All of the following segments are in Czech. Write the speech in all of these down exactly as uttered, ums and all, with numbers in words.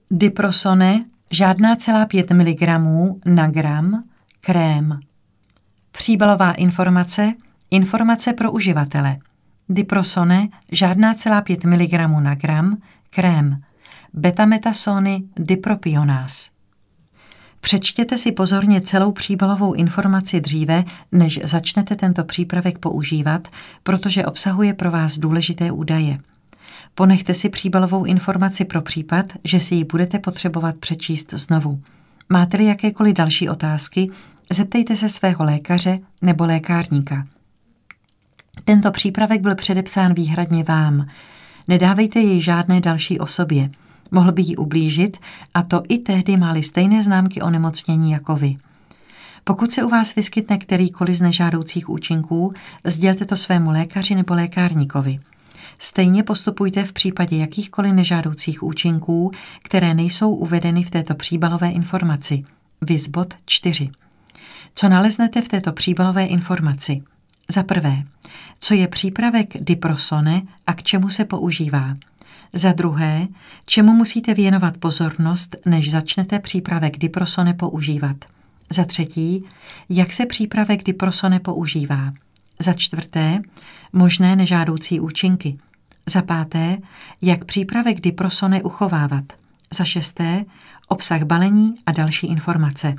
Diprosone, žádná celá pět miligramů na gram, krém. Příbalová informace, informace pro uživatele. Diprosone, žádná celá pět miligramů na gram, krém. Betametasony dipropionás. Přečtěte si pozorně celou příbalovou informaci dříve, než začnete tento přípravek používat, protože obsahuje pro vás důležité údaje. Ponechte si příbalovou informaci pro případ, že si ji budete potřebovat přečíst znovu. Máte-li jakékoliv další otázky, zeptejte se svého lékaře nebo lékárníka. Tento přípravek byl předepsán výhradně vám. Nedávejte jej žádné další osobě. Mohl by jí ublížit, a to i tehdy máli stejné známky onemocnění jako vy. Pokud se u vás vyskytne kterýkoliv z nežádoucích účinků, sdělte to svému lékaři nebo lékárníkovi. Stejně postupujte v případě jakýchkoliv nežádoucích účinků, které nejsou uvedeny v této příbalové informaci. Viz bod čtyři. Co naleznete v této příbalové informaci? Za prvé, co je přípravek diprosone a k čemu se používá? Za druhé, čemu musíte věnovat pozornost, než začnete přípravek diprosone používat? Za třetí, jak se přípravek diprosone používá? Za čtvrté, možné nežádoucí účinky. Za páté, jak přípravek diprosone uchovávat. Za šesté, obsah balení a další informace.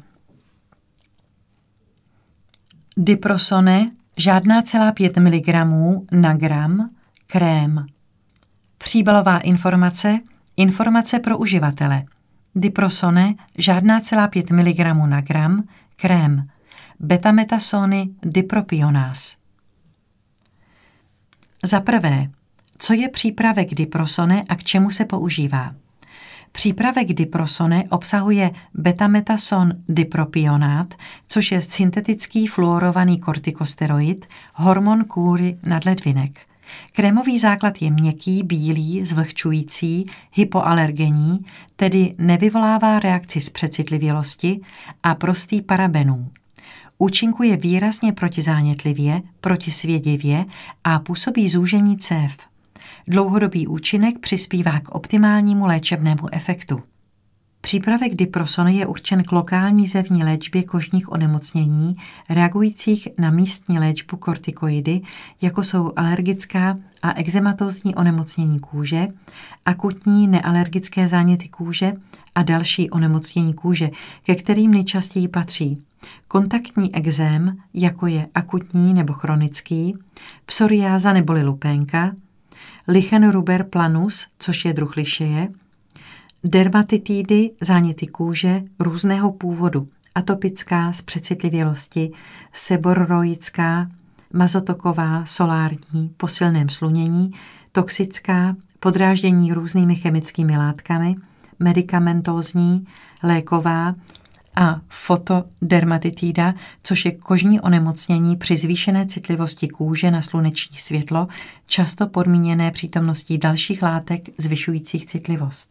Diprosone, žádná celá pět miligramů na gram, krém. Příbalová informace, informace pro uživatele. Diprosone, žádná celá pět miligramů na gram, krém. Betametasony dipropionás. Za prvé, co je přípravek diprosone a k čemu se používá? Přípravek diprosone obsahuje betametason dipropionát, což je syntetický fluorovaný kortikosteroid, hormon kůry nadledvinek. Krémový základ je měkký, bílý, zvlhčující, hypoalergenní, tedy nevyvolává reakci z přecitlivělosti a prostý parabenů. Účinkuje výrazně protizánětlivě, protisvědivě a působí zúžení cév. Dlouhodobý účinek přispívá k optimálnímu léčebnému efektu. Přípravek diprosone je určen k lokální zevní léčbě kožních onemocnění reagujících na místní léčbu kortikoidy, jako jsou alergická a ekzematózní onemocnění kůže, akutní nealergické záněty kůže a další onemocnění kůže, ke kterým nejčastěji patří kontaktní ekzém, jako je akutní nebo chronický, psoriáza neboli lupénka, lichen ruber planus, což je druh lišeje, dermatitidy, záněty kůže různého původu, atopická z přecitlivělosti, seborroická, mazotoková, solární, po silném slunění, toxická, podráždění různými chemickými látkami, medikamentózní, léková a fotodermatitida, což je kožní onemocnění při zvýšené citlivosti kůže na sluneční světlo, často podmíněné přítomností dalších látek zvyšujících citlivost.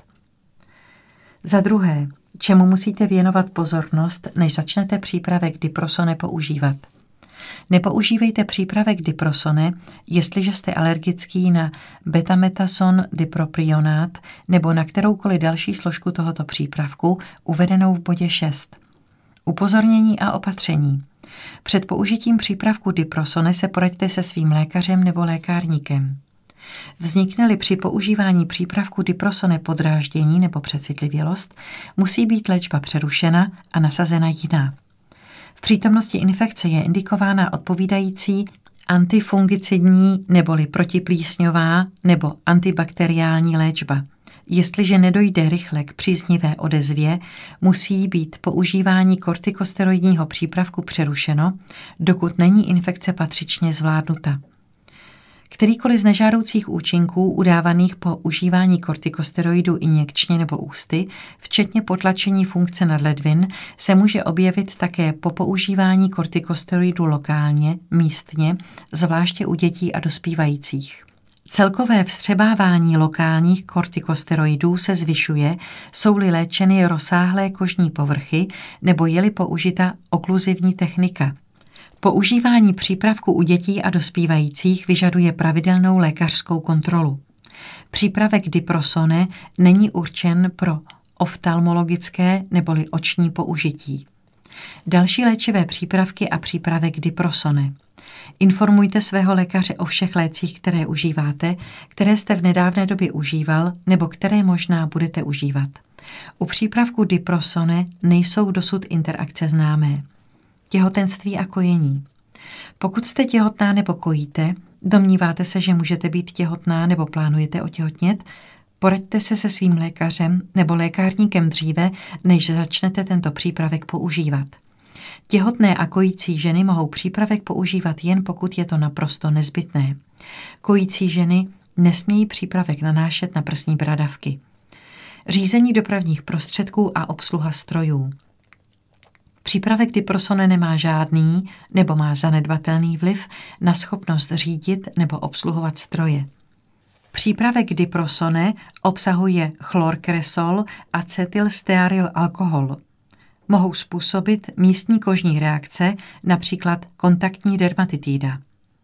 Za druhé, čemu musíte věnovat pozornost, než začnete přípravek diprosone používat? Nepoužívejte přípravek diprosone, jestliže jste alergický na betametason dipropionát nebo na kteroukoliv další složku tohoto přípravku uvedenou v bodě šest. Upozornění a opatření. Před použitím přípravku diprosone se poraďte se svým lékařem nebo lékárníkem. Vznikne-li při používání přípravku diprosone podráždění nebo přecitlivělost, musí být léčba přerušena a nasazena jiná. V přítomnosti infekce je indikována odpovídající antifungicidní neboli protiplísňová nebo antibakteriální léčba. Jestliže nedojde rychle k příznivé odezvě, musí být používání kortikosteroidního přípravku přerušeno, dokud není infekce patřičně zvládnuta. Kterýkoliv z nežádoucích účinků udávaných po užívání kortikosteroidu injekčně nebo ústy, včetně potlačení funkce nadledvin, se může objevit také po používání kortikosteroidu lokálně, místně, zvláště u dětí a dospívajících. Celkové vstřebávání lokálních kortikosteroidů se zvyšuje, jsou-li léčeny rozsáhlé kožní povrchy nebo je-li použita okluzivní technika. Používání přípravku u dětí a dospívajících vyžaduje pravidelnou lékařskou kontrolu. Přípravek diprosone není určen pro oftalmologické neboli oční použití. Další léčivé přípravky a přípravek Diprosone. Informujte svého lékaře o všech lécích, které užíváte, které jste v nedávné době užíval nebo které možná budete užívat. U přípravku Diprosone nejsou dosud interakce známé. Těhotenství a kojení. Pokud jste těhotná nebo kojíte, domníváte se, že můžete být těhotná nebo plánujete otěhotnět, poraďte se se svým lékařem nebo lékárníkem dříve, než začnete tento přípravek používat. Těhotné a kojící ženy mohou přípravek používat jen pokud je to naprosto nezbytné. Kojící ženy nesmějí přípravek nanášet na prsní bradavky. Řízení dopravních prostředků a obsluha strojů. Přípravek Diprosone nemá žádný nebo má zanedbatelný vliv na schopnost řídit nebo obsluhovat stroje. Přípravek Diprosone obsahuje chlorkresol, acetylstearyl alkohol. Mohou způsobit místní kožní reakce, například kontaktní dermatitída.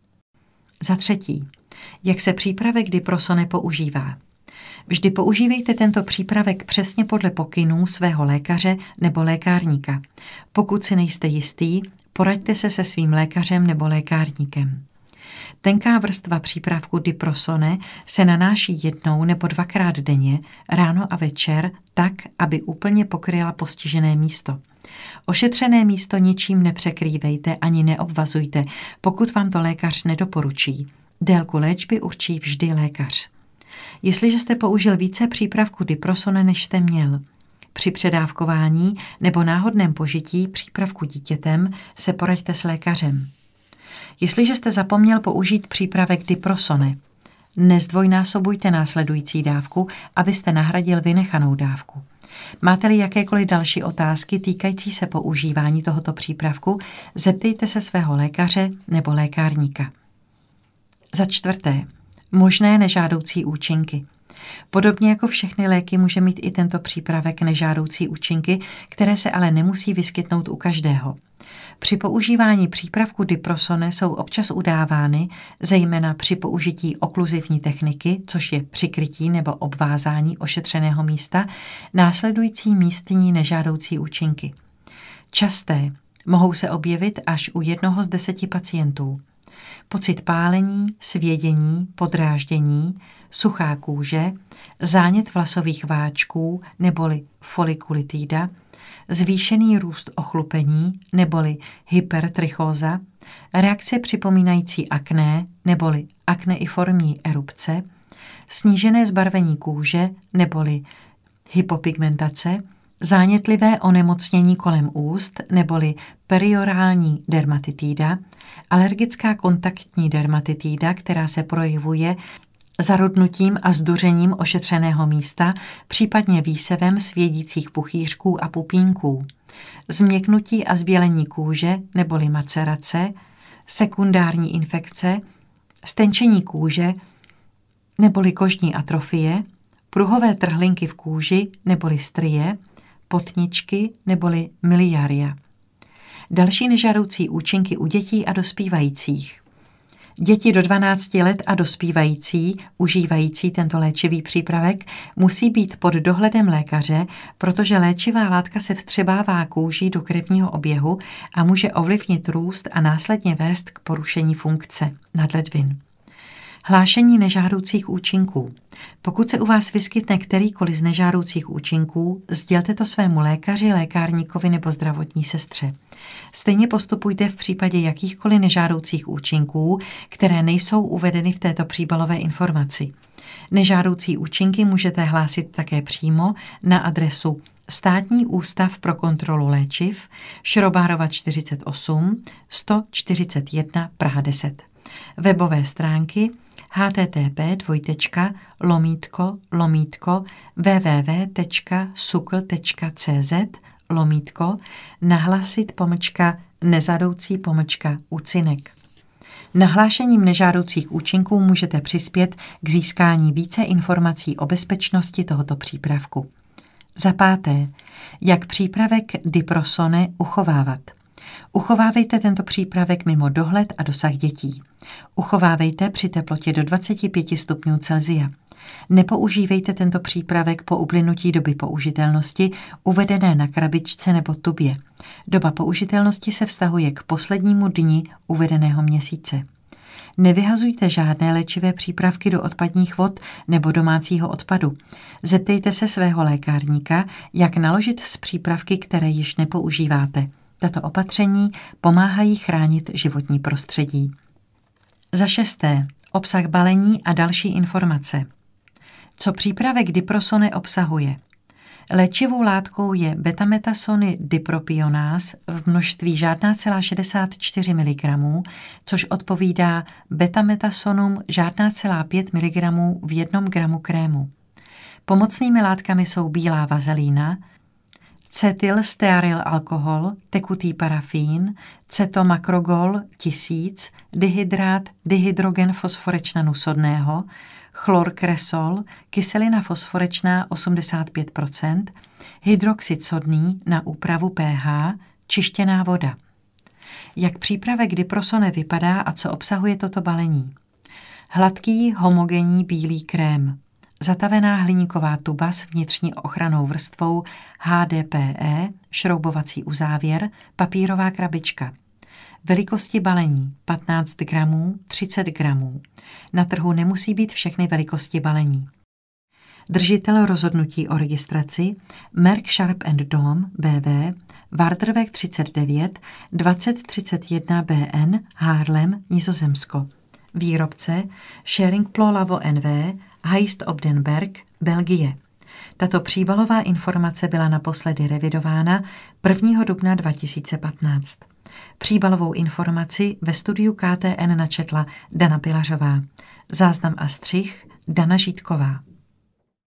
Za třetí, jak se přípravek Diprosone používá? Vždy používejte tento přípravek přesně podle pokynů svého lékaře nebo lékárníka. Pokud si nejste jistý, poraďte se se svým lékařem nebo lékárníkem. Tenká vrstva přípravku Diprosone se nanáší jednou nebo dvakrát denně, ráno a večer, tak, aby úplně pokryla postižené místo. Ošetřené místo ničím nepřekrývejte ani neobvazujte, pokud vám to lékař nedoporučí. Délku léčby určí vždy lékař. Jestliže jste použil více přípravku Diprosone, než jste měl, při předávkování nebo náhodném požití přípravku dítětem se poraďte s lékařem. Jestliže jste zapomněl použít přípravek Diprosone, nezdvojnásobujte následující dávku, abyste nahradil vynechanou dávku. Máte-li jakékoliv další otázky týkající se používání tohoto přípravku, zeptejte se svého lékaře nebo lékárníka. Za čtvrté, možné nežádoucí účinky. Podobně jako všechny léky může mít i tento přípravek nežádoucí účinky, které se ale nemusí vyskytnout u každého. Při používání přípravku Diprosone jsou občas udávány, zejména při použití okluzivní techniky, což je přikrytí nebo obvázání ošetřeného místa, následující místní nežádoucí účinky. Časté, mohou se objevit až u jednoho z deseti pacientů. Pocit pálení, svědění, podráždění, suchá kůže, zánět vlasových váčků neboli folikulitída, zvýšený růst ochlupení neboli hypertrichóza, reakce připomínající akné neboli akneiformní erupce, snížené zbarvení kůže neboli hypopigmentace, zánětlivé onemocnění kolem úst neboli periorální dermatitída, alergická kontaktní dermatitída, která se projevuje zarudnutím a zduřením ošetřeného místa, případně výsevem svědících puchýřků a pupínků, změknutí a zbělení kůže neboli macerace, sekundární infekce, stenčení kůže neboli kožní atrofie, pruhové trhlinky v kůži neboli strie, potničky neboli miliaria. Další nežádoucí účinky u dětí a dospívajících. Děti do dvanácti let a dospívající, užívající tento léčivý přípravek, musí být pod dohledem lékaře, protože léčivá látka se vstřebává kůží do krevního oběhu a může ovlivnit růst a následně vést k porušení funkce nadledvin. Hlášení nežádoucích účinků. Pokud se u vás vyskytne kterýkoliv z nežádoucích účinků, sdělte to svému lékaři, lékárníkovi nebo zdravotní sestře. Stejně postupujte v případě jakýchkoliv nežádoucích účinků, které nejsou uvedeny v této příbalové informaci. Nežádoucí účinky můžete hlásit také přímo na adresu Státní ústav pro kontrolu léčiv, Šrobárova čtyřicet osm, sto čtyřicet jedna, Praha deset. Webové stránky http dvojtečka lomítko lomítko www tečka sukl tečka cz lomítko nahlasit pomlčka nezadoucí pomlčka úcinek. Nahlášením nežádoucích účinků můžete přispět k získání více informací o bezpečnosti tohoto přípravku. Za páté, jak přípravek Diprosone uchovávat. Uchovávejte tento přípravek mimo dohled a dosah dětí. Uchovávejte při teplotě do dvacet pět stupňů Celsia. Nepoužívejte tento přípravek po uplynutí doby použitelnosti uvedené na krabičce nebo tubě. Doba použitelnosti se vztahuje k poslednímu dni uvedeného měsíce. Nevyhazujte žádné léčivé přípravky do odpadních vod nebo domácího odpadu. Zeptejte se svého lékárníka, jak naložit s přípravky, které již nepoužíváte. Tato opatření pomáhají chránit životní prostředí. Za šesté. Obsah balení a další informace. Co přípravek Diprosone obsahuje? Léčivou látkou je betametasony dipropionás v množství žádná celá šedesát čtyři miligramů, což odpovídá betametasonům žádná celá pět miligramů v jednom gramu krému. Pomocnými látkami jsou bílá vazelína, cetylstearylalkohol, tekutý parafín, cetomakrogol tisíc, dihydrát dihydrogen fosforečnanu sodného, chlorkresol, kyselina fosforečná osmdesát pět procent, hydroxid sodný na úpravu pH, čištěná voda. Jak přípravek Diprosone vypadá a co obsahuje toto balení? Hladký homogenní bílý krém, zatavená hliníková tuba s vnitřní ochrannou vrstvou H D P E, šroubovací uzávěr, papírová krabička. Velikosti balení patnáct gramů, třicet gramů. Na trhu nemusí být všechny velikosti balení. Držitel rozhodnutí o registraci Merck Sharp and Dohme B V, Waarderweg třicet devět, dvacet třicet jedna B N, Haarlem, Nizozemsko. Výrobce Schering-Plough Labo N V, Heist op den Berg, Belgie. Tato příbalová informace byla naposledy revidována prvního dubna dva tisíce patnáct. Příbalovou informaci ve studiu K T N načetla Dana Pilařová. Záznam a střih Dana Žítková.